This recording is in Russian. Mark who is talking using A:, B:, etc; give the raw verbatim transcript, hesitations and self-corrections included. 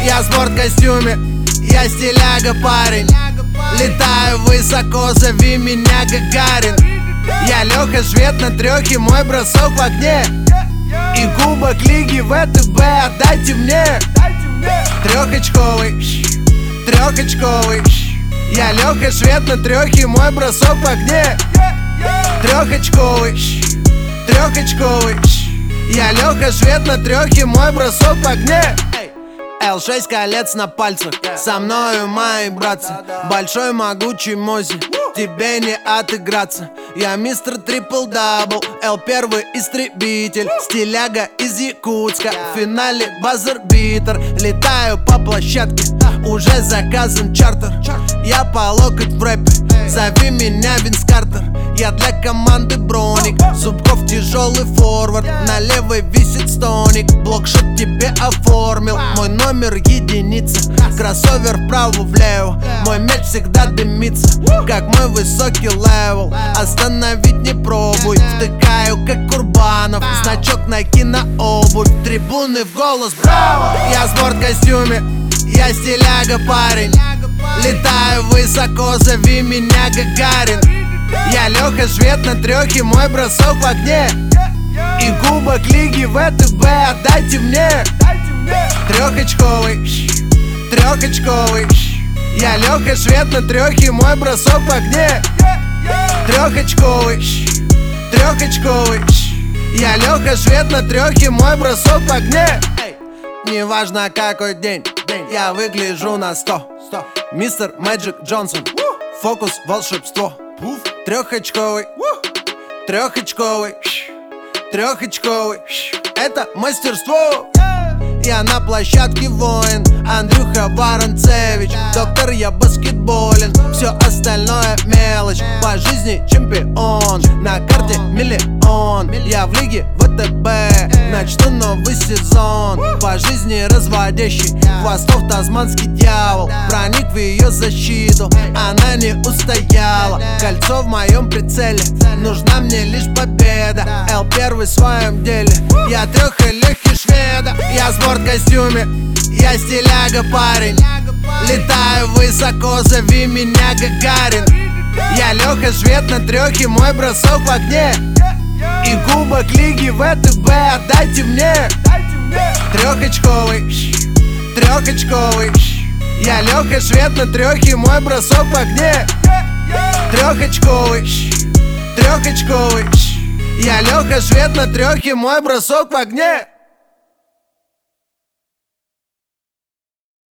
A: Я в спорткостюме, я стиляга парень. Летаю высоко, зови меня Гагарин. Я Леха Швед на трёхе, мой бросок в огне. И кубок лиги вэ тэ бэ отдайте мне. Трехочковый, трехочковый. Я Леха Швед на трёхе, мой бросок в огне. Трехочковый, трехочковый. Я Леха Швед на трёхе, мой бросок в огне. эл шесть колец на пальцах, со мною мои братцы. Большой могучий Мози, тебе не отыграться. Я мистер трипл-дабл, Эл первый истребитель. Стиляга из Якутска, в финале базер-битер. Летаю по площадке, уже заказан чартер. Я по локоть в рэпе, зови меня Винс Картер. Я для команды Броник, Зубков тяжелый форвард. На левой висит стоник, блокшот тебе оформил. Мой номер единица, кроссовер вправо-влево. Мой мяч всегда дымится, как мой высокий левел. Остановить не пробуй, втыкаю как Курбанов. Значок Nike на обувь, трибуны в голос браво. Я в спорткостюме, я стиляга парень. Летаю высоко, зови меня Гагарин. Я Леха Швед на трёхе, мой бросок в огне. И кубок лиги вэ тэ бэ отдайте мне. Трехочковый, трехочковый. Я Леха Швед на трёхе, мой бросок в огне. Трехочковый, трехочковый. Я Леха Швед на трёхе, мой бросок в огне. Неважно какой день, я выгляжу на сто. Мистер Мэджик Джонсон, фокус, волшебство. Трехочковый, трехочковый, трехочковый. Это мастерство. Я на площадке воин, Андрюха Воронцевич. Доктор, я баскетболен, все остальное мелочь. По жизни чемпион, на карте миллион. Я в лиге вэ тэ бэ, начну новый сезон. По жизни разводящий, хвостов тазманский дьявол. Проник в ее защиту, она не устояла. Кольцо в моем прицеле, нужна мне лишь победа. Эл первый в своем деле, я трёха Лехи Шведа. Я в спорткостюме, я стиляга парень. Летаю высоко, зови меня Гагарин. Я Леха Швед на трёхе, мой бросок в огне. И кубок лиги вэ тэ бэ отдайте мне. Трехочковый, трехочковый. Я Леха Швед на трёхе, мой бросок в огне. Трехочковый, трехочковый. Я Леха Швед на трёхе, мой бросок в огне.